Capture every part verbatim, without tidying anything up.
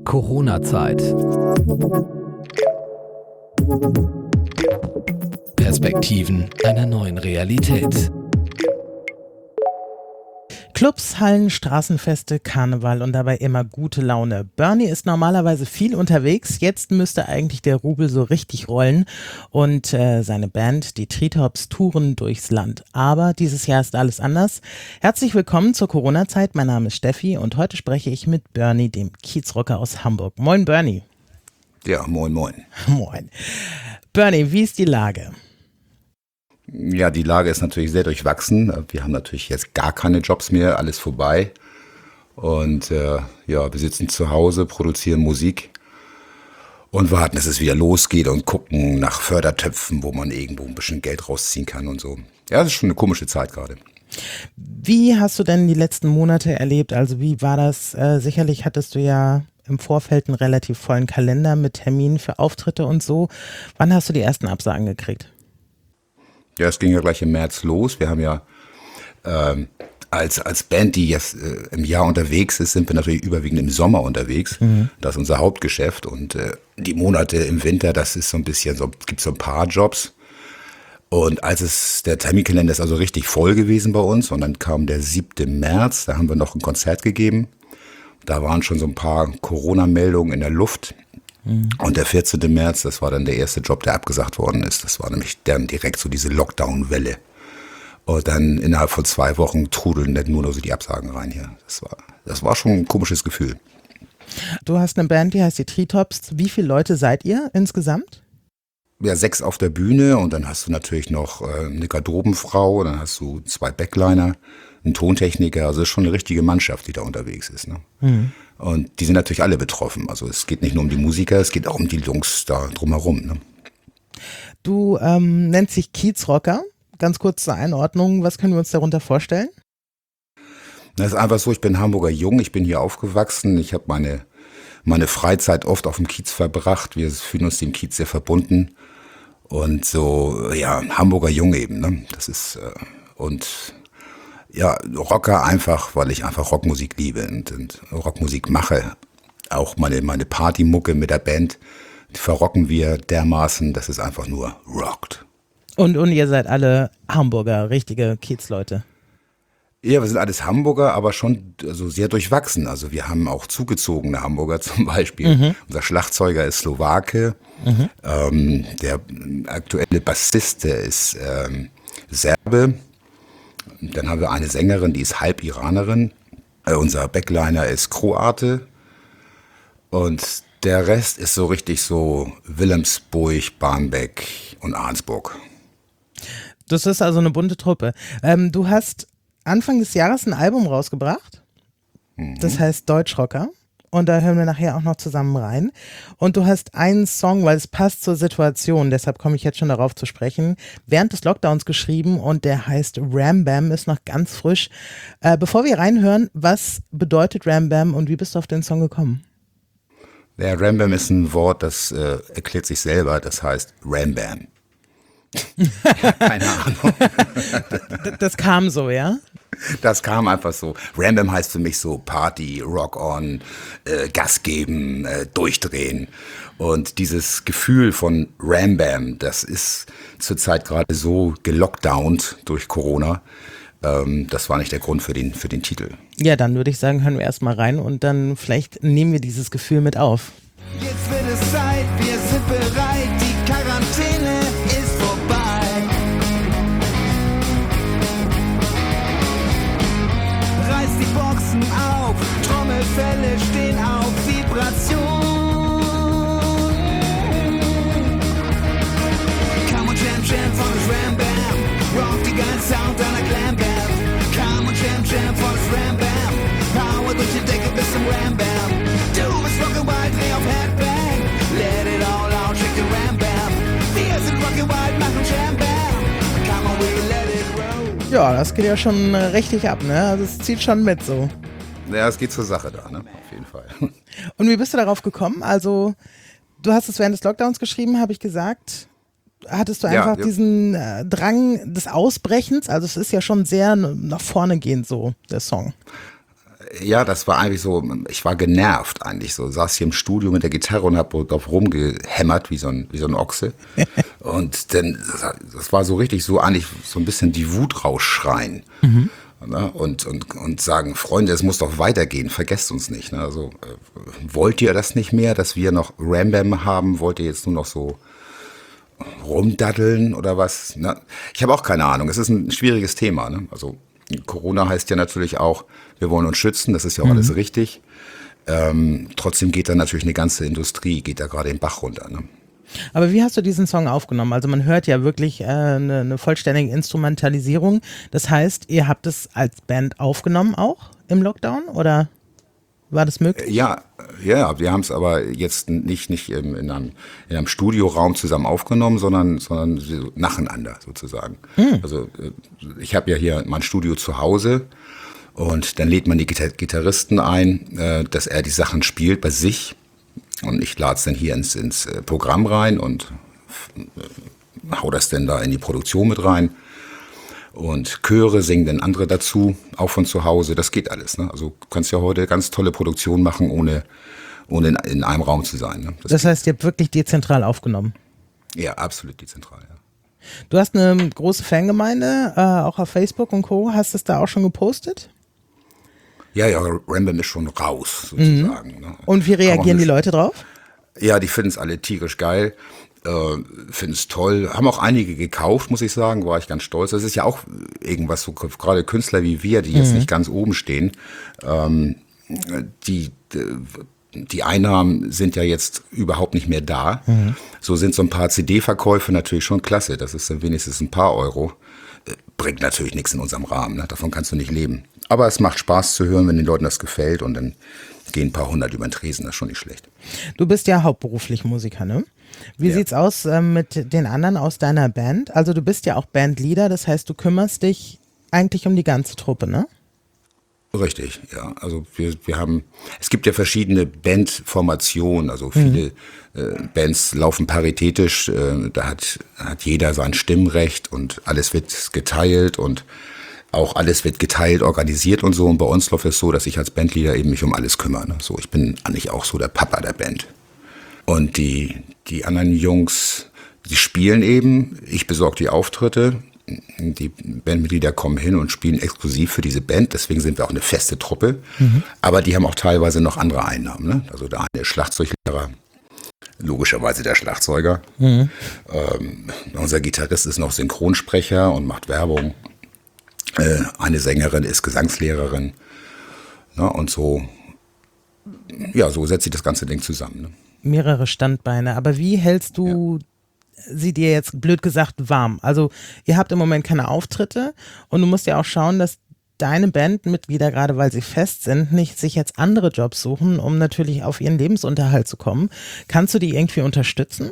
Corona-Zeit. Perspektiven einer neuen Realität. Clubs, Hallen, Straßenfeste, Karneval und dabei immer gute Laune. Bernie ist normalerweise viel unterwegs, jetzt müsste eigentlich der Rubel so richtig rollen und äh, seine Band, die Treetops, touren durchs Land. Aber dieses Jahr ist alles anders. Herzlich willkommen zur Corona-Zeit, mein Name ist Steffi und heute spreche ich mit Bernie, dem Kiezrocker aus Hamburg. Moin Bernie. Ja, moin moin. Moin. Bernie, wie ist die Lage? Ja, die Lage ist natürlich sehr durchwachsen. Wir haben natürlich jetzt gar keine Jobs mehr, alles vorbei. Und äh, ja, wir sitzen zu Hause, produzieren Musik und warten, dass es wieder losgeht und gucken nach Fördertöpfen, wo man irgendwo ein bisschen Geld rausziehen kann und so. Ja, das ist schon eine komische Zeit gerade. Wie hast du denn die letzten Monate erlebt? Also wie war das? Äh, sicherlich hattest du ja im Vorfeld einen relativ vollen Kalender mit Terminen für Auftritte und so. Wann hast du die ersten Absagen gekriegt? Ja, es ging ja gleich im März los. Wir haben ja ähm, als, als Band, die jetzt äh, im Jahr unterwegs ist, sind wir natürlich überwiegend im Sommer unterwegs. Mhm. Das ist unser Hauptgeschäft. Und äh, die Monate im Winter, das ist so ein bisschen, so gibt so ein paar Jobs. Und als es, der Terminkalender ist also richtig voll gewesen bei uns. Und dann kam der siebte März, da haben wir noch ein Konzert gegeben. Da waren schon so ein paar Corona-Meldungen in der Luft. Und der vierzehnte März, das war dann der erste Job, der abgesagt worden ist. Das war nämlich dann direkt so diese Lockdown-Welle. Und dann innerhalb von zwei Wochen trudeln dann nur noch so die Absagen rein hier. Das war, das war schon ein komisches Gefühl. Du hast eine Band, die heißt die Treetops. Wie viele Leute seid ihr insgesamt? Ja, sechs auf der Bühne und dann hast du natürlich noch äh, eine Garderobenfrau, dann hast du zwei Backliner, einen Tontechniker. Also es ist schon eine richtige Mannschaft, die da unterwegs ist, ne? Mhm. Und die sind natürlich alle betroffen. Also es geht nicht nur um die Musiker, es geht auch um die Jungs da drumherum. Ne? Du ähm, nennst dich Kiezrocker. Ganz kurz zur Einordnung, was können wir uns darunter vorstellen? Das ist einfach so, ich bin Hamburger Jung, ich bin hier aufgewachsen. Ich habe meine, meine Freizeit oft auf dem Kiez verbracht. Wir fühlen uns dem Kiez sehr verbunden. Und so, ja, Hamburger Jung eben. Ne? Das ist, äh, und... Ja, Rocker einfach, weil ich einfach Rockmusik liebe und, und Rockmusik mache. Auch meine, meine Partymucke mit der Band, die verrocken wir dermaßen, dass es einfach nur rockt. Und, und ihr seid alle Hamburger, richtige Kiezleute? Ja, wir sind alles Hamburger, aber schon also sehr durchwachsen. Also wir haben auch zugezogene Hamburger zum Beispiel. Mhm. Unser Schlagzeuger ist Slowake. Mhm. Ähm, der aktuelle Bassist, der ist ähm, Serbe. Dann haben wir eine Sängerin, die ist halb Iranerin. Äh, unser Backliner ist Kroate. Und der Rest ist so richtig so Wilhelmsburg, Barmbek und Arnsburg. Das ist also eine bunte Truppe. Ähm, du hast Anfang des Jahres ein Album rausgebracht. Mhm. Das heißt Deutschrocker. Und da hören wir nachher auch noch zusammen rein. Und du hast einen Song, weil es passt zur Situation, deshalb komme ich jetzt schon darauf zu sprechen, während des Lockdowns geschrieben und der heißt Ram Bam, ist noch ganz frisch. Äh, bevor wir reinhören, was bedeutet Ram Bam und wie bist du auf den Song gekommen? Der Ram Bam ist ein Wort, das äh, erklärt sich selber, das heißt Ram Bam. Ja, keine Ahnung. das, das kam so, ja? Das kam einfach so. Ram Bam heißt für mich so Party, Rock on, äh, Gas geben, äh, durchdrehen. Und dieses Gefühl von Ram Bam, das ist zurzeit gerade so gelockdownt durch Corona. Ähm, das war nicht der Grund für den, für den Titel. Ja, dann würde ich sagen, hören wir erstmal rein und dann vielleicht nehmen wir dieses Gefühl mit auf. Jetzt wird es Zeit, wir sind bereit, die Quarantäne ist vorbei. Reiß die Boxen auf, Trommelfälle stehen auf Vibration. Come on, jam, jam von das Ram Bam, rock die ganze Sound deiner Glam Band. Come on, jam, jam von das Ram Bam, Power durch die Decke bis zum Ram Bam. Du bist Rock'n'Roll, dreh auf Headbang, let it all out, check the Ram Bam. Wir sind Rock'n'Roll, machen Jam Bam. Come on, we let it roll. Ja, das geht ja schon richtig ab, ne? Also es zieht schon mit so. Ja, es geht zur Sache da, ne? Auf jeden Fall. Und wie bist du darauf gekommen? Also, du hast es während des Lockdowns geschrieben, habe ich gesagt. Hattest du einfach ja, ja. diesen äh, Drang des Ausbrechens? Also, es ist ja schon sehr nach vorne gehend so, der Song. Ja, das war eigentlich so, ich war genervt eigentlich so, saß hier im Studio mit der Gitarre und hab drauf rumgehämmert wie so ein, wie so ein Ochse. Und dann, das war so richtig so eigentlich so ein bisschen die Wut rausschreien. Mhm. Ne? Und, und, und sagen, Freunde, es muss doch weitergehen, vergesst uns nicht. Ne? Also, äh, wollt ihr das nicht mehr, dass wir noch Rambam haben? Wollt ihr jetzt nur noch so rumdaddeln oder was? Ne? Ich habe auch keine Ahnung, es ist ein schwieriges Thema. Ne? Also Corona heißt ja natürlich auch, wir wollen uns schützen, das ist ja auch mhm. alles richtig. Ähm, trotzdem geht da natürlich eine ganze Industrie, geht da gerade den Bach runter. Ne? Aber wie hast du diesen Song aufgenommen? Also man hört ja wirklich äh, eine, eine vollständige Instrumentalisierung. Das heißt, ihr habt es als Band aufgenommen auch im Lockdown oder war das möglich? Ja, ja, wir haben es aber jetzt nicht, nicht in, in, einem, in einem Studioraum zusammen aufgenommen, sondern, sondern so nacheinander sozusagen. Hm. Also ich habe ja hier mein Studio zu Hause und dann lädt man die Gitar- Gitarristen ein, äh, dass er die Sachen spielt bei sich und ich lade es dann hier ins, ins Programm rein und äh, hau das dann da in die Produktion mit rein. Und Chöre singen dann andere dazu, auch von zu Hause. Das geht alles. Ne? Also du kannst ja heute ganz tolle Produktionen machen, ohne, ohne in, in einem Raum zu sein. Ne? Das, das heißt, ihr habt wirklich dezentral aufgenommen? Ja, absolut dezentral, ja. Du hast eine große Fangemeinde, äh, auch auf Facebook und Co. Hast du es da auch schon gepostet? Ja, ja, Rambam ist schon raus, sozusagen. Mhm. Ne? Und wie reagieren die Leute drauf? Ja, die finden es alle tierisch geil. Äh, finden es toll, haben auch einige gekauft, muss ich sagen, war ich ganz stolz. Das ist ja auch irgendwas, so gerade Künstler wie wir, die jetzt mhm. nicht ganz oben stehen, ähm, die, die Einnahmen sind ja jetzt überhaupt nicht mehr da. Mhm. So sind so ein paar C D-Verkäufe natürlich schon klasse, das ist dann wenigstens ein paar Euro. Bringt natürlich nichts in unserem Rahmen, ne? Davon kannst du nicht leben. Aber es macht Spaß zu hören, wenn den Leuten das gefällt und dann gehen ein paar hundert über den Tresen, das ist schon nicht schlecht. Du bist ja hauptberuflich Musiker, ne? Wie ja. sieht's aus äh, mit den anderen aus deiner Band? Also du bist ja auch Bandleader, das heißt, du kümmerst dich eigentlich um die ganze Truppe, ne? Richtig, ja. Also wir, wir haben, es gibt ja verschiedene Bandformationen, also viele mhm. äh, Bands laufen paritätisch, äh, da hat, hat jeder sein Stimmrecht und alles wird geteilt und auch alles wird geteilt, organisiert und so. Und bei uns läuft es so, dass ich als Bandleader eben mich um alles kümmere. Ne? So, ich bin eigentlich auch so der Papa der Band. Und die, die anderen Jungs, die spielen eben, ich besorge die Auftritte, die Bandmitglieder kommen hin und spielen exklusiv für diese Band, deswegen sind wir auch eine feste Truppe, mhm. aber die haben auch teilweise noch andere Einnahmen. Ne? Also der eine ist Schlagzeuglehrer, logischerweise der Schlagzeuger, mhm. ähm, unser Gitarrist ist noch Synchronsprecher und macht Werbung, äh, eine Sängerin ist Gesangslehrerin, ne? Und so, ja, so setzt sich das ganze Ding zusammen. Ne? Mehrere Standbeine, aber wie hältst du ja. sie dir jetzt, blöd gesagt, warm? Also ihr habt im Moment keine Auftritte und du musst ja auch schauen, dass deine Bandmitglieder, gerade weil sie fest sind, nicht sich jetzt andere Jobs suchen, um natürlich auf ihren Lebensunterhalt zu kommen. Kannst du die irgendwie unterstützen?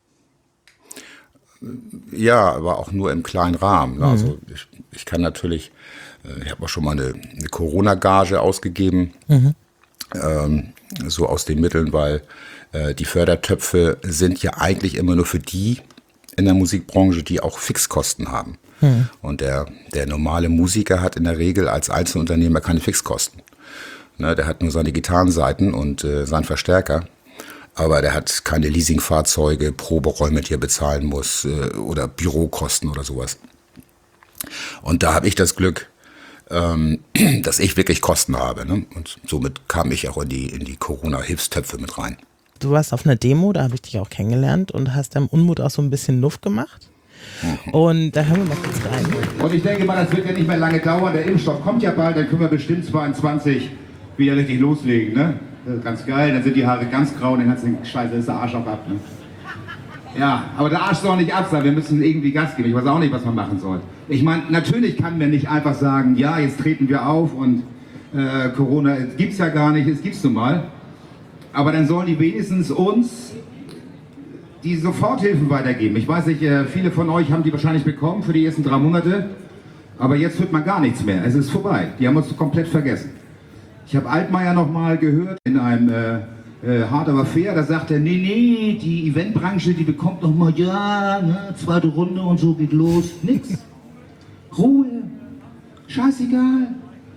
Ja, aber auch nur im kleinen Rahmen. Mhm. Also ich, ich kann natürlich, ich habe auch schon mal eine, eine Corona-Gage ausgegeben, mhm. ähm, so aus den Mitteln, weil die Fördertöpfe sind ja eigentlich immer nur für die in der Musikbranche, die auch Fixkosten haben. Hm. Und der, der normale Musiker hat in der Regel als Einzelunternehmer keine Fixkosten. Ne, der hat nur seine Gitarrenseiten und äh, seinen Verstärker. Aber der hat keine Leasingfahrzeuge, Proberäume, die er bezahlen muss äh, oder Bürokosten oder sowas. Und da habe ich das Glück, ähm, dass ich wirklich Kosten habe. Ne? Und somit kam ich auch in die, in die Corona-Hilfstöpfe mit rein. Du warst auf einer Demo, da habe ich dich auch kennengelernt und hast deinem Unmut auch so ein bisschen Nuff gemacht. Mhm. Und da hören wir mal kurz rein. Und ich denke mal, das wird ja nicht mehr lange dauern. Der Impfstoff kommt ja bald, dann können wir bestimmt zweiundzwanzig wieder richtig loslegen. Ne? Ganz geil, dann sind die Haare ganz grau und dann kannst du den Scheiße, ist der Arsch auch ab. Ne? Ja, aber der Arsch soll nicht ab sein, wir müssen irgendwie Gas geben. Ich weiß auch nicht, was man machen soll. Ich meine, natürlich kann man nicht einfach sagen, ja, jetzt treten wir auf und äh, Corona gibt's ja gar nicht, es gibt's nun mal. Aber dann sollen die wenigstens uns die Soforthilfen weitergeben. Ich weiß nicht, viele von euch haben die wahrscheinlich bekommen für die ersten drei Monate. Aber jetzt hört man gar nichts mehr. Es ist vorbei. Die haben uns komplett vergessen. Ich habe Altmaier noch mal gehört in einem äh, äh, Hard aber fair. Da sagt er, nee, nee, die Eventbranche, die bekommt noch mal, ja, ne, zweite Runde und so geht los. Nix. Ruhe. Scheißegal.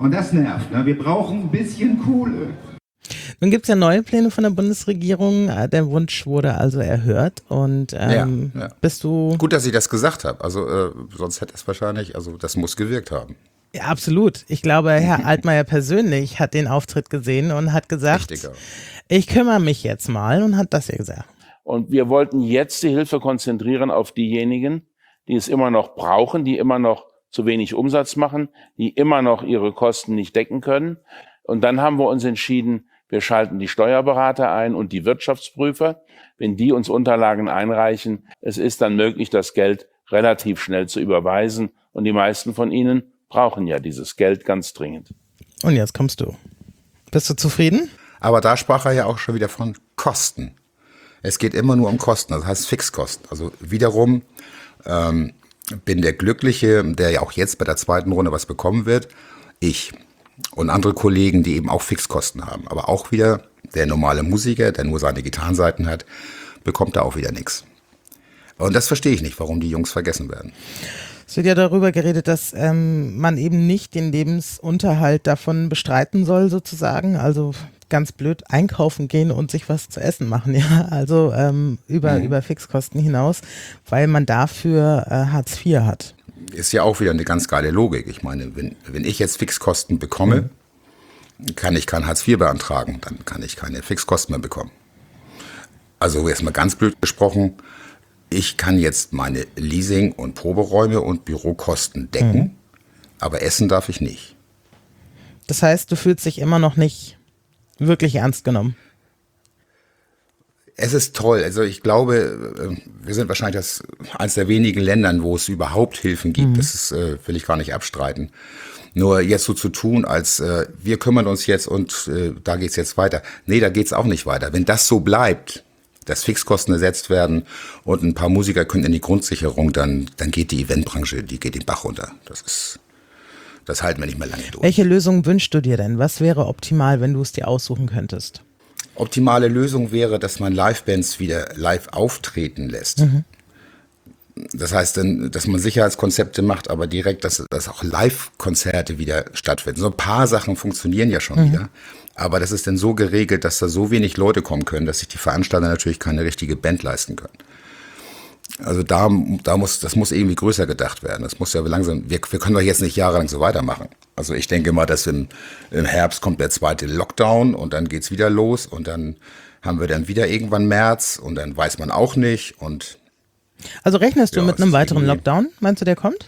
Und das nervt. Ne? Wir brauchen ein bisschen Kohle. Nun gibt es ja neue Pläne von der Bundesregierung. Der Wunsch wurde also erhört. Und ähm, ja, ja. bist du... Gut, dass ich das gesagt habe. Also äh, sonst hätte es wahrscheinlich, also das muss gewirkt haben. Ja, absolut. Ich glaube, Herr Altmaier persönlich hat den Auftritt gesehen und hat gesagt, Richtiger. Ich kümmere mich jetzt mal und hat das ja gesagt. Und wir wollten jetzt die Hilfe konzentrieren auf diejenigen, die es immer noch brauchen, die immer noch zu wenig Umsatz machen, die immer noch ihre Kosten nicht decken können. Und dann haben wir uns entschieden, wir schalten die Steuerberater ein und die Wirtschaftsprüfer. Wenn die uns Unterlagen einreichen, es ist dann möglich, das Geld relativ schnell zu überweisen. Und die meisten von ihnen brauchen ja dieses Geld ganz dringend. Und jetzt kommst du. Bist du zufrieden? Aber da sprach er ja auch schon wieder von Kosten. Es geht immer nur um Kosten, das heißt Fixkosten. Also wiederum ähm, bin der Glückliche, der ja auch jetzt bei der zweiten Runde was bekommen wird, ich. Und andere Kollegen, die eben auch Fixkosten haben. Aber auch wieder der normale Musiker, der nur seine Gitarrenseiten hat, bekommt da auch wieder nichts. Und das verstehe ich nicht, warum die Jungs vergessen werden. Es wird ja darüber geredet, dass ähm, man eben nicht den Lebensunterhalt davon bestreiten soll, sozusagen. Also ganz blöd einkaufen gehen und sich was zu essen machen, ja. Also ähm, über, mhm. über Fixkosten hinaus, weil man dafür äh, Hartz vier hat. Ist ja auch wieder eine ganz geile Logik. Ich meine, wenn, wenn ich jetzt Fixkosten bekomme, mhm. kann ich kein Hartz vier beantragen, dann kann ich keine Fixkosten mehr bekommen. Also jetzt mal ganz blöd gesprochen, ich kann jetzt meine Leasing- und Proberäume und Bürokosten decken, mhm. aber essen darf ich nicht. Das heißt, du fühlst dich immer noch nicht wirklich ernst genommen? Es ist toll. Also ich glaube, wir sind wahrscheinlich das eines der wenigen Ländern, wo es überhaupt Hilfen gibt. Mhm. Das ist, äh, will ich gar nicht abstreiten. Nur jetzt so zu tun, als äh, wir kümmern uns jetzt und äh, da geht's jetzt weiter. Nee, da geht's auch nicht weiter. Wenn das so bleibt, dass Fixkosten ersetzt werden und ein paar Musiker können in die Grundsicherung, dann, dann geht die Eventbranche, die geht den Bach runter. Das ist, das halten wir nicht mehr lange durch. Welche Lösung wünschst du dir denn? Was wäre optimal, wenn du es dir aussuchen könntest? Optimale Lösung wäre, dass man Livebands wieder live auftreten lässt. Mhm. Das heißt, dann, dass man Sicherheitskonzepte macht, aber direkt, dass, dass auch Live-Konzerte wieder stattfinden. So ein paar Sachen funktionieren ja schon mhm. wieder. Aber das ist dann so geregelt, dass da so wenig Leute kommen können, dass sich die Veranstalter natürlich keine richtige Band leisten können. Also da, da muss, das muss irgendwie größer gedacht werden. Das muss ja langsam, wir, wir können doch jetzt nicht jahrelang so weitermachen. Also ich denke mal, dass im, im Herbst kommt der zweite Lockdown und dann geht's wieder los und dann haben wir dann wieder irgendwann März und dann weiß man auch nicht und Also rechnest du ja, mit einem weiteren Lockdown? Meinst du, der kommt?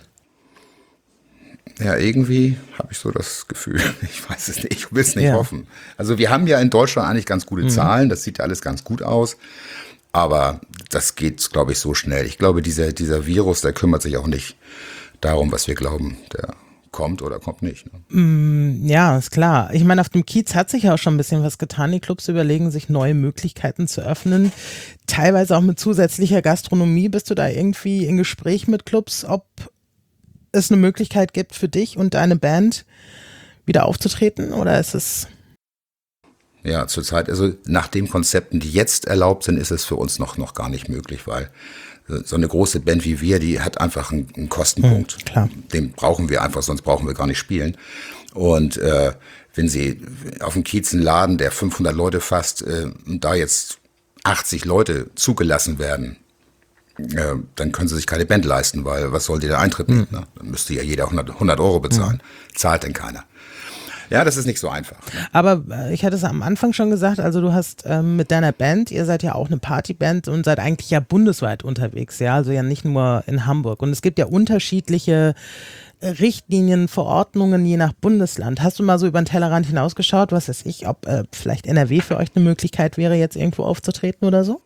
Ja, irgendwie habe ich so das Gefühl, ich weiß es nicht, ich will es nicht ja. hoffen. Also wir haben ja in Deutschland eigentlich ganz gute mhm. Zahlen, das sieht ja alles ganz gut aus, aber das geht, glaube ich, so schnell. Ich glaube, dieser, dieser Virus, der kümmert sich auch nicht darum, was wir glauben, der kommt oder kommt nicht. Ne? Mm, ja, ist klar. Ich meine, auf dem Kiez hat sich ja auch schon ein bisschen was getan. Die Clubs überlegen sich, neue Möglichkeiten zu öffnen, teilweise auch mit zusätzlicher Gastronomie. Bist du da irgendwie in Gespräch mit Clubs, ob es eine Möglichkeit gibt für dich und deine Band wieder aufzutreten oder ist es... Ja, zurzeit, also nach den Konzepten, die jetzt erlaubt sind, ist es für uns noch, noch gar nicht möglich, weil so eine große Band wie wir, die hat einfach einen, einen Kostenpunkt. Mhm, klar. Den brauchen wir einfach, sonst brauchen wir gar nicht spielen. Und äh, wenn Sie auf dem Kiez einen Laden, der fünfhundert Leute fasst, äh, da jetzt achtzig Leute zugelassen werden, äh, dann können Sie sich keine Band leisten, weil was soll der Eintritt nehmen? Mhm. Ne? Dann müsste ja jeder hundert, hundert Euro bezahlen. Mhm. Zahlt denn keiner. Ja, das ist nicht so einfach. Ne? Aber äh, ich hatte es am Anfang schon gesagt, also du hast ähm, mit deiner Band, ihr seid ja auch eine Partyband und seid eigentlich ja bundesweit unterwegs, ja, also ja nicht nur in Hamburg. Und es gibt ja unterschiedliche äh, Richtlinien, Verordnungen je nach Bundesland. Hast du mal so über den Tellerrand hinausgeschaut, was weiß ich, ob äh, vielleicht N R W für euch eine Möglichkeit wäre, jetzt irgendwo aufzutreten oder so?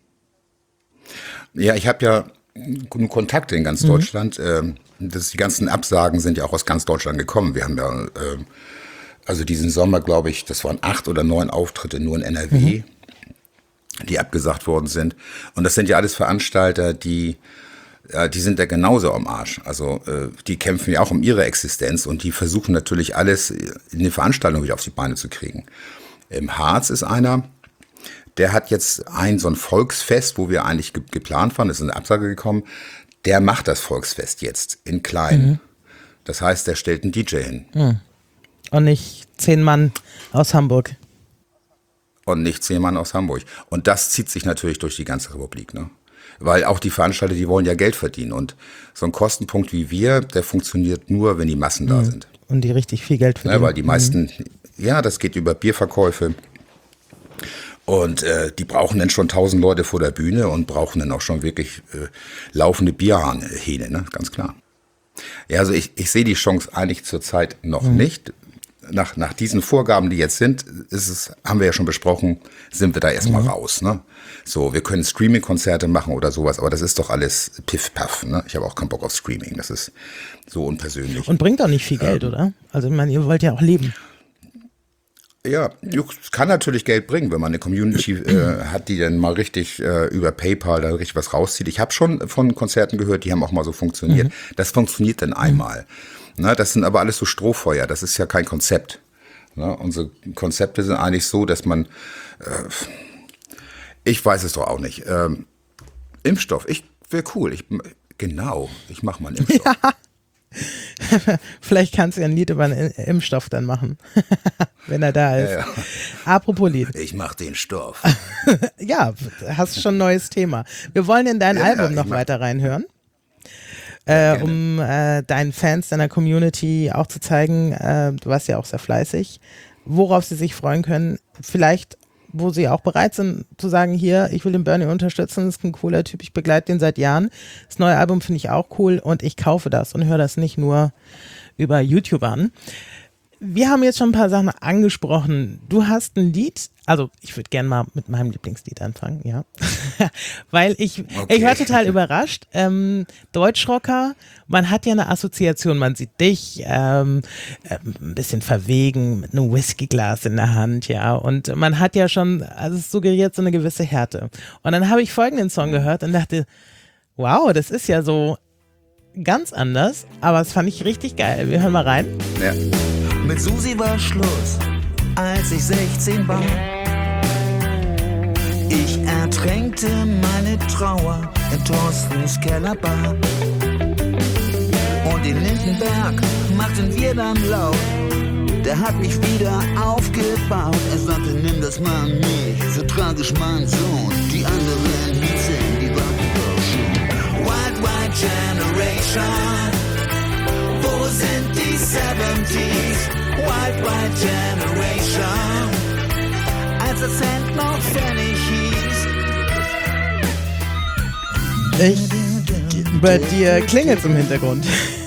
Ja, ich habe ja Kontakte in ganz mhm. Deutschland. Ähm, das, die ganzen Absagen sind ja auch aus ganz Deutschland gekommen. Wir haben ja äh, also diesen Sommer, glaube ich, das waren acht oder neun Auftritte nur in N R W, mhm. die abgesagt worden sind. Und das sind ja alles Veranstalter, die, äh, die sind ja genauso am Arsch. Also äh, die kämpfen ja auch um ihre Existenz und die versuchen natürlich alles in die Veranstaltung wieder auf die Beine zu kriegen. Im Harz ist einer, der hat jetzt ein so ein Volksfest, wo wir eigentlich ge- geplant waren, es ist eine Absage gekommen, der macht das Volksfest jetzt in klein. Mhm. Das heißt, der stellt einen D J hin. Mhm. Und nicht zehn Mann aus Hamburg. Und nicht zehn Mann aus Hamburg. Und das zieht sich natürlich durch die ganze Republik, ne? Weil auch die Veranstalter, die wollen ja Geld verdienen. Und so ein Kostenpunkt wie wir, der funktioniert nur, wenn die Massen da sind. Und die richtig viel Geld verdienen. Ja, weil die meisten, mhm. ja, das geht über Bierverkäufe. Und äh, die brauchen dann schon tausend Leute vor der Bühne und brauchen dann auch schon wirklich äh, laufende Bierhähne, ne? Ganz klar. Ja, also ich, ich sehe die Chance eigentlich zurzeit noch mhm. nicht. Nach, nach diesen Vorgaben, die jetzt sind, ist es, haben wir ja schon besprochen, sind wir da erstmal mhm. raus. Ne? So, wir können Streaming-Konzerte machen oder sowas, aber das ist doch alles Piff-Paff. Ne? Ich habe auch keinen Bock auf Streaming, das ist so unpersönlich. Und bringt auch nicht viel Geld, ähm, oder? Also ich meine, ihr wollt ja auch leben. Ja, es kann natürlich Geld bringen, wenn man eine Community äh, hat, die dann mal richtig äh, über PayPal da richtig was rauszieht. Ich habe schon von Konzerten gehört, die haben auch mal so funktioniert. Mhm. Das funktioniert dann einmal. Na, das sind aber alles so Strohfeuer, das ist ja kein Konzept. Na, unsere Konzepte sind eigentlich so, dass man, äh, ich weiß es doch auch nicht, ähm, Impfstoff, ich wäre cool, ich, genau, ich mache mal einen Impfstoff. Ja. Vielleicht kannst du ja ein Lied über einen Impfstoff dann machen, wenn er da ist. Ja, ja. Apropos Lied. Ich mach den Stoff. Ja, hast schon ein neues Thema. Wir wollen in dein ja, Album noch weiter reinhören. Äh, um äh, deinen Fans, deiner Community auch zu zeigen, äh, du warst ja auch sehr fleißig, worauf sie sich freuen können. Vielleicht, wo sie auch bereit sind zu sagen, hier, ich will den Bernie unterstützen, das ist ein cooler Typ, ich begleite den seit Jahren. Das neue Album finde ich auch cool und ich kaufe das und höre das nicht nur über YouTube an. Wir haben jetzt schon ein paar Sachen angesprochen. Du hast ein Lied, also ich würde gerne mal mit meinem Lieblingslied anfangen, ja. Weil ich, okay. ich war total überrascht. Ähm, Deutschrocker, man hat ja eine Assoziation, man sieht dich ähm, äh, ein bisschen verwegen mit einem Whiskyglas in der Hand, ja. Und man hat ja schon, also es suggeriert so eine gewisse Härte. Und dann habe ich folgenden Song gehört und dachte, wow, das ist ja so ganz anders, aber das fand ich richtig geil. Wir hören mal rein. Ja. Mit Susi war Schluss, als ich sechzehn war. Ich ertränkte meine Trauer in Thorstens Kellerbar. Und in Lindenberg machten wir dann laut. Der hat mich wieder aufgebaut. Er sagte, nimm das mal nicht, so tragisch mein Sohn. Die anderen hießen, die warten doch schon. White, white Generation. Wo sind die Seventies? White, white Generation. Als der Cent noch Pfennig hieß. Ich, bei dir klingelt es im Hintergrund.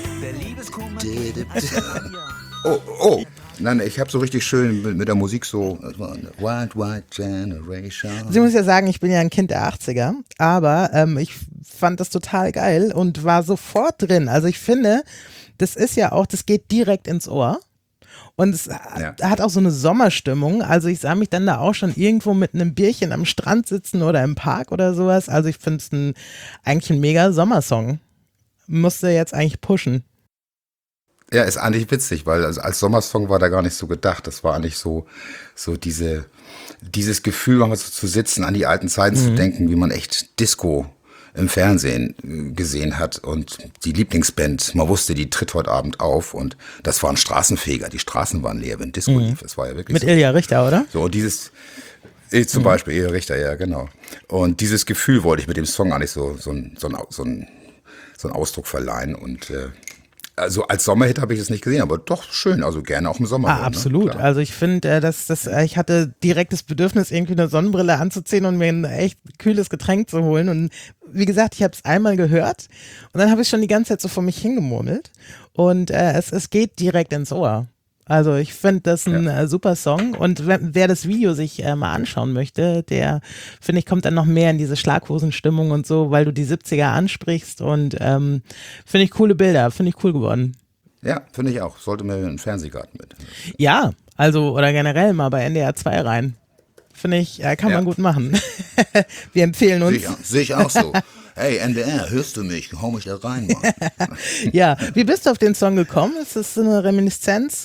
Oh, oh. Nein, ich habe so richtig schön mit, mit der Musik so White, white Generation. Sie muss ja sagen, ich bin ja ein Kind der achtziger, aber ähm, ich fand das total geil und war sofort drin. Also ich finde, das ist ja auch, das geht direkt ins Ohr. Und es ja. hat auch so eine Sommerstimmung. Also ich sah mich dann da auch schon irgendwo mit einem Bierchen am Strand sitzen oder im Park oder sowas. Also ich finde es ein, eigentlich ein mega Sommersong. Musste jetzt eigentlich pushen. Ja, ist eigentlich witzig, weil also als Sommersong war da gar nicht so gedacht. Das war eigentlich so, so diese, dieses Gefühl, mal so zu sitzen, an die alten Zeiten mhm. zu denken, wie man echt Disco im Fernsehen gesehen hat und die Lieblingsband, man wusste, die tritt heute Abend auf und das war ein Straßenfeger, die Straßen waren leer, wenn Disco mhm. lief, das war ja wirklich Mit so. Ilja Richter, oder? So, und dieses, zum mhm. Beispiel Ilja Richter, ja, genau. Und dieses Gefühl wollte ich mit dem Song eigentlich so, so, ein, so, ein, so, ein, so einen Ausdruck verleihen und äh, also als Sommerhit habe ich das nicht gesehen, aber doch schön, also gerne auch im Sommer. Ah, absolut. Ne? Also ich finde, äh, dass das, äh, ich hatte direkt das Bedürfnis, irgendwie eine Sonnenbrille anzuziehen und mir ein echt kühles Getränk zu holen. Und wie gesagt, ich habe es einmal gehört und dann habe ich schon die ganze Zeit so vor mich hingemurmelt. Und äh, es, es geht direkt ins Ohr. Also ich finde das ein ja. äh, super Song und wer, wer das Video sich äh, mal anschauen möchte, der, finde ich, kommt dann noch mehr in diese Schlaghosenstimmung und so, weil du die siebziger ansprichst und ähm, finde ich coole Bilder, finde ich cool geworden. Ja, finde ich auch. Sollte mir einen Fernsehgarten mit. Ja, also oder generell mal bei N D R zwei rein. Finde ich, äh, kann ja. man gut machen. Wir empfehlen uns. Sehe ich auch so. Hey, N D R, hörst du mich? Hau mich da rein, Mann. Ja, wie bist du auf den Song gekommen? Ist das eine Reminiszenz?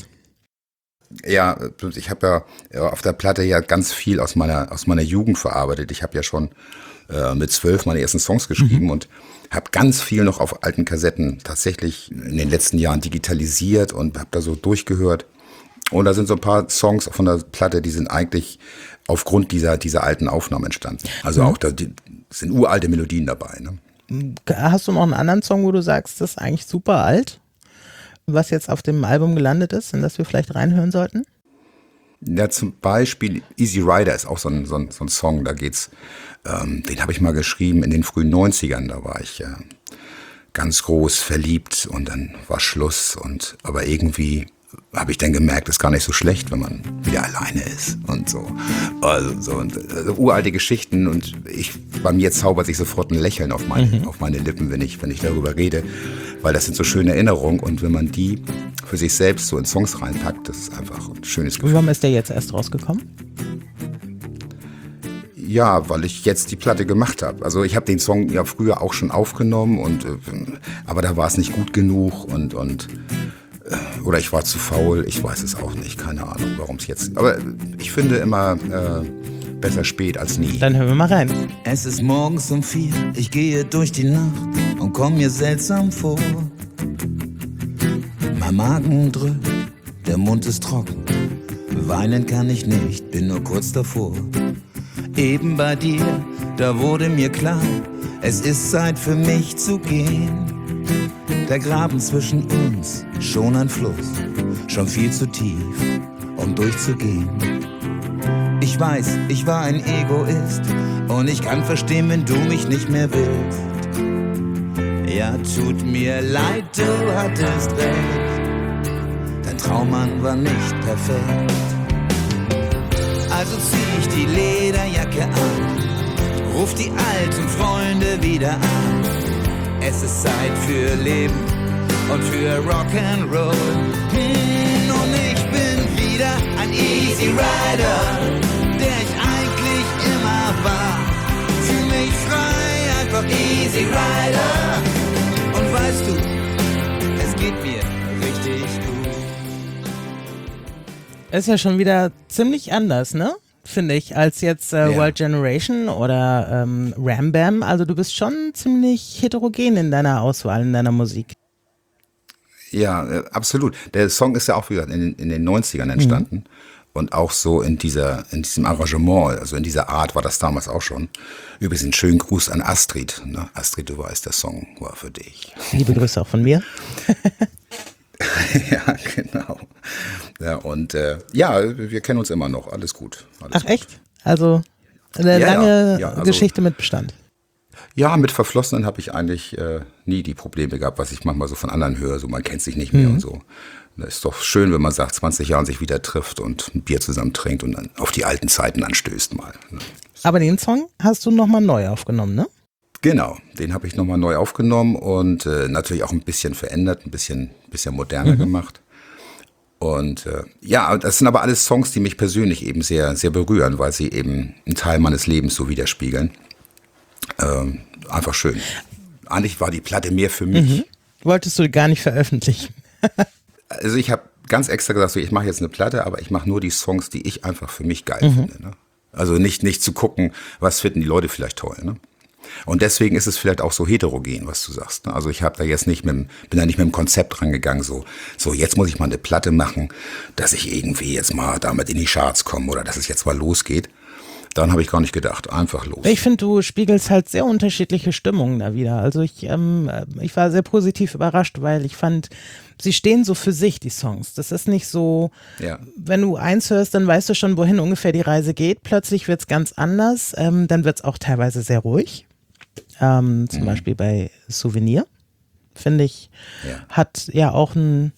Ja, ich habe ja auf der Platte ja ganz viel aus meiner aus meiner Jugend verarbeitet. Ich habe ja schon äh, mit zwölf meine ersten Songs geschrieben mhm. und habe ganz viel noch auf alten Kassetten tatsächlich in den letzten Jahren digitalisiert und habe da so durchgehört. Und da sind so ein paar Songs von der Platte, die sind eigentlich aufgrund dieser, dieser alten Aufnahmen entstanden. Also Mhm. auch da die, sind uralte Melodien dabei. Ne? Hast du noch einen anderen Song, wo du sagst, das ist eigentlich super alt, was jetzt auf dem Album gelandet ist, in das wir vielleicht reinhören sollten? Ja, zum Beispiel Easy Rider ist auch so ein, so ein, so ein Song, da geht's, ähm, den habe ich mal geschrieben in den frühen neunzigern, da war ich äh, ganz groß verliebt und dann war Schluss und aber irgendwie habe ich dann gemerkt, ist gar nicht so schlecht, wenn man wieder alleine ist und so. Also, so und, also uralte Geschichten und ich, bei mir zaubert sich sofort ein Lächeln auf meine, mhm. auf meine Lippen, wenn ich, wenn ich darüber rede, weil das sind so schöne Erinnerungen und wenn man die für sich selbst so in Songs reinpackt, das ist einfach ein schönes Gefühl. Und warum ist der jetzt erst rausgekommen? Ja, weil ich jetzt die Platte gemacht habe. Also ich habe den Song ja früher auch schon aufgenommen und äh, aber da war es nicht gut genug und und oder ich war zu faul, ich weiß es auch nicht, keine Ahnung, warum es jetzt. Aber ich finde immer äh, besser spät als nie. Dann hören wir mal rein. Es ist morgens um vier, ich gehe durch die Nacht und komm mir seltsam vor. Mein Magen drückt, der Mund ist trocken, weinen kann ich nicht, bin nur kurz davor. Eben bei dir, da wurde mir klar, es ist Zeit für mich zu gehen. Der Graben zwischen uns, schon ein Fluss, schon viel zu tief, um durchzugehen. Ich weiß, ich war ein Egoist und ich kann verstehen, wenn du mich nicht mehr willst. Ja, tut mir leid, du hattest recht, dein Traummann war nicht perfekt. Also zieh ich die Lederjacke an, ruf die alten Freunde wieder an. Es ist Zeit für Leben und für Rock'n'Roll. Hm, und ich bin wieder ein Easy Rider, der ich eigentlich immer war. Fühl mich frei, einfach Easy Rider. Und weißt du, es geht mir richtig gut. Ist ja schon wieder ziemlich anders, ne? Finde ich, als jetzt äh, Ja. World Generation oder ähm, Ram Bam. Also du bist schon ziemlich heterogen in deiner Auswahl, in deiner Musik. Ja, äh, absolut. Der Song ist ja auch wieder in, den- in den neunzigern entstanden. Mhm. Und auch so in dieser, in diesem Arrangement, also in dieser Art war das damals auch schon. Übrigens einen schönen Gruß an Astrid. Ne? Astrid, du weißt, der Song war für dich. Liebe Grüße auch von mir. Ja, genau. Ja, und äh, ja, wir kennen uns immer noch. Alles gut. Alles Ach echt? Also eine Ja, ja. lange Ja, also- Geschichte mit Bestand. Ja, mit Verflossenen habe ich eigentlich äh, nie die Probleme gehabt, was ich manchmal so von anderen höre, so man kennt sich nicht mehr Mhm. und so. Das ist doch schön, wenn man sagt, zwanzig Jahren sich wieder trifft und ein Bier zusammen trinkt und dann auf die alten Zeiten anstößt mal. Ne? Aber den Song hast du nochmal neu aufgenommen, ne? Genau, den habe ich nochmal neu aufgenommen und äh, natürlich auch ein bisschen verändert, ein bisschen, bisschen moderner Mhm. gemacht. Und äh, ja, das sind aber alles Songs, die mich persönlich eben sehr, sehr berühren, weil sie eben einen Teil meines Lebens so widerspiegeln. Ähm, einfach schön. Eigentlich war die Platte mehr für mich. Mhm. Wolltest du gar nicht veröffentlichen? Also ich habe ganz extra gesagt, so, ich mache jetzt eine Platte, aber ich mache nur die Songs, die ich einfach für mich geil Mhm. finde. Ne? Also nicht, nicht zu gucken, was finden die Leute vielleicht toll. Ne? Und deswegen ist es vielleicht auch so heterogen, was du sagst. Ne? Also ich habe da jetzt nicht mit, dem- bin da nicht mit dem Konzept rangegangen, so, so jetzt muss ich mal eine Platte machen, dass ich irgendwie jetzt mal damit in die Charts komme oder dass es jetzt mal losgeht. Daran habe ich gar nicht gedacht, einfach los. Ich finde, du spiegelst halt sehr unterschiedliche Stimmungen da wieder. Also ich, ähm, ich war sehr positiv überrascht, weil ich fand, sie stehen so für sich, die Songs. Das ist nicht so, Ja. wenn du eins hörst, dann weißt du schon, wohin ungefähr die Reise geht. Plötzlich wird es ganz anders. Ähm, dann wird es auch teilweise sehr ruhig. Ähm, zum Mhm. Beispiel bei Souvenir, finde ich, Ja. hat ja auch einen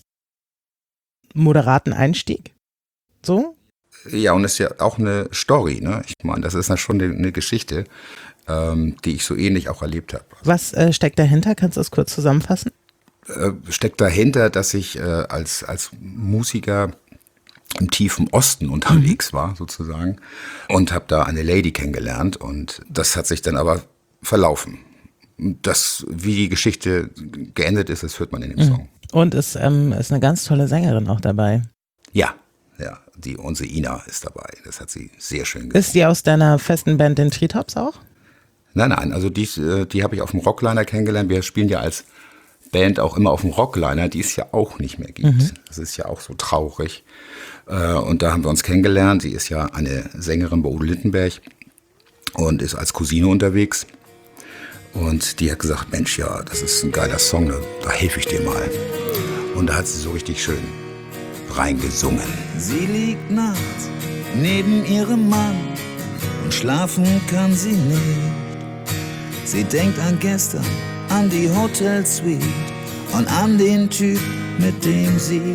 moderaten Einstieg. So. Ja, und es ist ja auch eine Story, ne? Ich meine, das ist ja schon eine, eine Geschichte, ähm, die ich so ähnlich auch erlebt habe. Was äh, steckt dahinter? Kannst du das kurz zusammenfassen? Äh, steckt dahinter, dass ich äh, als, als Musiker im tiefen Osten unterwegs war, sozusagen, und habe da eine Lady kennengelernt und das hat sich dann aber verlaufen. Das, wie die Geschichte geendet ist, das hört man in dem Song. Und es ähm, ist eine ganz tolle Sängerin auch dabei. Ja, ja, die, unsere Ina ist dabei. Das hat sie sehr schön gemacht. Ist die aus deiner festen Band den Treetops auch? Nein, nein, also die, äh, die habe ich auf dem Rockliner kennengelernt. Wir spielen ja als Band auch immer auf dem Rockliner, die es ja auch nicht mehr gibt. Das ist ja auch so traurig. Äh, und da haben wir uns kennengelernt. Sie ist ja eine Sängerin bei Udo Lindenberg und ist als Cousine unterwegs. Und die hat gesagt, Mensch, ja, das ist ein geiler Song, da, da helfe ich dir mal. Und da hat sie so richtig schön reingesungen. Sie liegt nachts neben ihrem Mann und schlafen kann sie nicht. Sie denkt an gestern, an die Hotelsuite und an den Typ, mit dem sie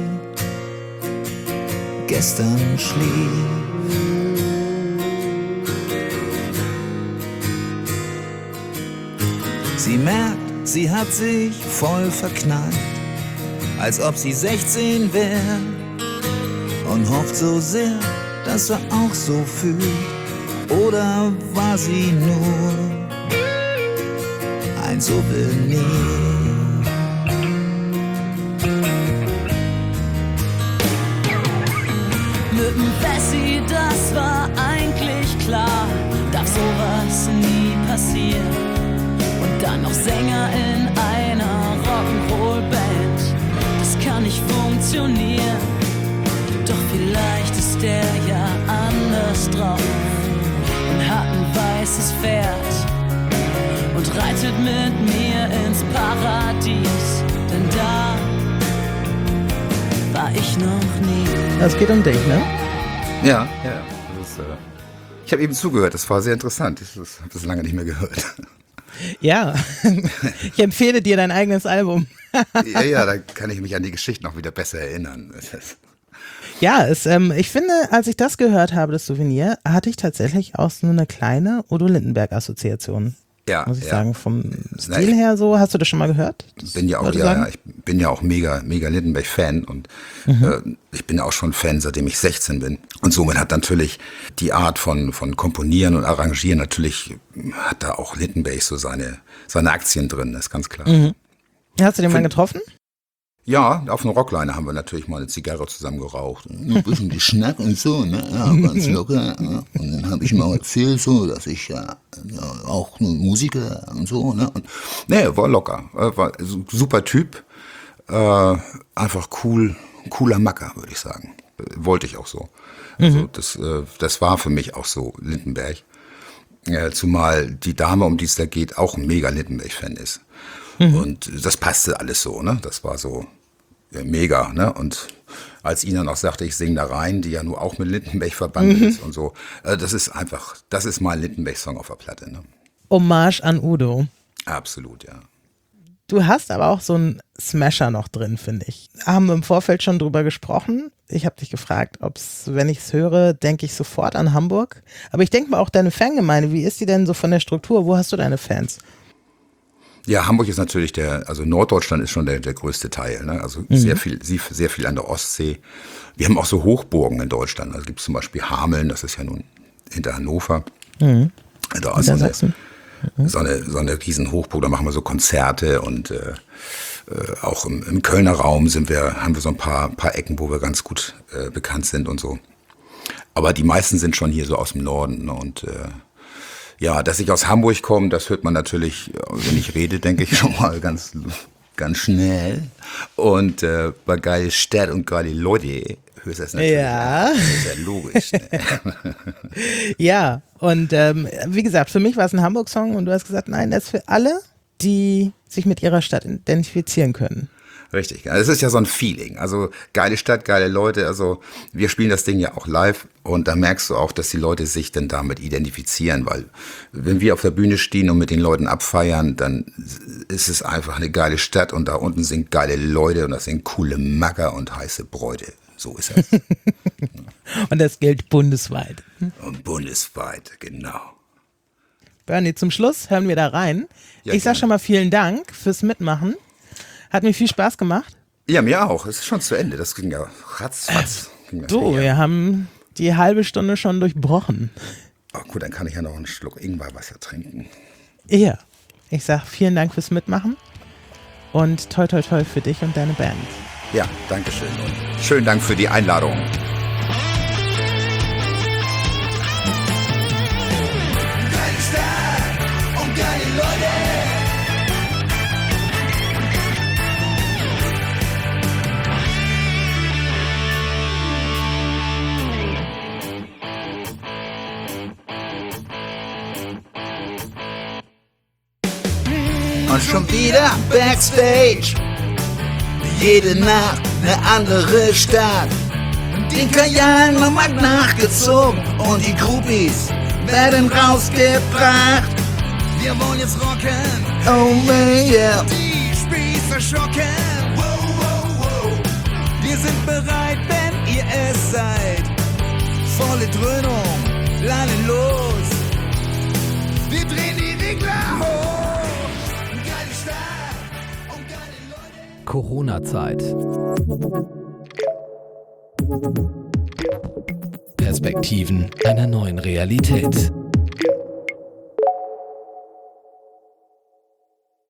gestern schlief. Sie merkt, sie hat sich voll verknallt, als ob sie sechzehn wäre, und hofft so sehr, dass er auch so fühlt. Oder war sie nur ein Souvenir? Mit dem Bessie, das war eigentlich klar, darf sowas nie passieren. Und dann noch Sänger in einer Rock'n'Roll-Band, das kann nicht funktionieren. Doch vielleicht ist der ja anders drauf und hat ein weißes Pferd und reitet mit mir ins Paradies, denn da war ich noch nie. Das geht um dich, ne? Ja, ja. Das ist, äh, ich habe eben zugehört, das war sehr interessant. Ich habe das lange nicht mehr gehört. Ja, ich empfehle dir dein eigenes Album. Ja, ja, da kann ich mich an die Geschichte noch wieder besser erinnern. Ja, es, ähm, ich finde, als ich das gehört habe, das Souvenir, hatte ich tatsächlich auch so eine kleine Udo Lindenberg-Assoziation. Ja, muss ich ja. sagen, vom Na, Stil ich her so. Hast du das schon mal gehört? Das bin ja auch, würde ich ja, sagen. ja, ich bin ja auch mega, mega Lindenberg-Fan und Mhm. äh, ich bin auch schon Fan, seitdem ich sechzehn bin. Und somit hat natürlich die Art von, von Komponieren und Arrangieren, natürlich hat da auch Lindenberg so seine, seine Aktien drin, das ist ganz klar. Mhm. Hast du den mal Find- getroffen? Ja, auf einer Rockliner haben wir natürlich mal eine Zigarre zusammen geraucht. Ein bisschen geschnackt und so, ne? Ja, ganz locker. Ja. Und dann habe ich ihm auch erzählt, so, dass ich ja, ja auch ein Musiker und so, ne? Und, nee, war locker. War ein super Typ. Äh, einfach cool, cooler Macker, würde ich sagen. Wollte ich auch so. Also das, äh, das war für mich auch so Lindenberg. Äh, zumal die Dame, um die es da geht, auch ein mega Lindenberg-Fan ist. Und das passte alles so, ne? Das war so ja, mega, ne? Und als Ina noch sagte, ich singe da rein, die ja nur auch mit Lindenberg verbannt ist und so, äh, das ist einfach, das ist mal ein Lindenberg-Song auf der Platte, ne? Hommage an Udo. Absolut, ja. Du hast aber auch so einen Smasher noch drin, finde ich. Haben wir im Vorfeld schon drüber gesprochen. Ich habe dich gefragt, ob's, wenn ich es höre, denke ich sofort an Hamburg. Aber ich denke mal auch deine Fangemeinde. Wie ist die denn so von der Struktur? Wo hast du deine Fans? Ja, Hamburg ist natürlich der, also Norddeutschland ist schon der, der größte Teil, ne? Also sehr viel, sehr viel an der Ostsee. Wir haben auch so Hochburgen in Deutschland. Also gibt es zum Beispiel Hameln, das ist ja nun hinter Hannover. Da ist so eine, Niedersachsen. so eine, so eine riesen Hochburg, da machen wir so Konzerte und äh, äh, auch im, im Kölner Raum sind wir, haben wir so ein paar, paar Ecken, wo wir ganz gut äh, bekannt sind und so. Aber die meisten sind schon hier so aus dem Norden, ne? Und äh, ja, dass ich aus Hamburg komme, das hört man natürlich, wenn ich rede, denke ich schon mal ganz, ganz schnell. Und äh, bei geile Stadt und geile Leute hörst du das natürlich. Ja. Das ist ja logisch. Ne? Ja, und ähm, wie gesagt, für mich war es ein Hamburg-Song und du hast gesagt, nein, das ist für alle, die sich mit ihrer Stadt identifizieren können. Richtig, es ist ja so ein Feeling, also geile Stadt, geile Leute, also wir spielen das Ding ja auch live und da merkst du auch, dass die Leute sich dann damit identifizieren, weil wenn wir auf der Bühne stehen und mit den Leuten abfeiern, dann ist es einfach eine geile Stadt und da unten sind geile Leute und das sind coole Macker und heiße Bräute, so ist es. Und das gilt bundesweit. Und bundesweit, genau. Bernie, zum Schluss hören wir da rein. Ja, ich sag gerne. schon mal vielen Dank fürs Mitmachen. Hat mir viel Spaß gemacht. Ja, mir auch, es ist schon zu Ende, das ging ja ratzfatz. Ging das Du, her. wir haben die halbe Stunde schon durchbrochen. Oh, gut, dann kann ich ja noch einen Schluck Ingwerwasser trinken. Ja, ich sag vielen Dank fürs Mitmachen und toi toi toi für dich und deine Band. Ja, danke schön und schönen Dank für die Einladung. Geile Stadt und geile Leute. schon wieder Backstage. Jede Nacht eine andere Stadt. Den Kajal nochmal nachgezogen und die Groupies werden rausgebracht. Wir wollen jetzt rocken, oh man, yeah. Die Spießer schocken, wow, wow, wow. Wir sind bereit, wenn ihr es seid. Volle Dröhnung, laden los. Wir drehen die Regler hoch. Geile Stadt und geile Leute. Corona-Zeit. Perspektiven einer neuen Realität.